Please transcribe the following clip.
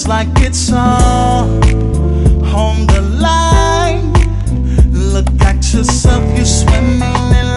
like it's all on the line. Look at yourself, you're swimming in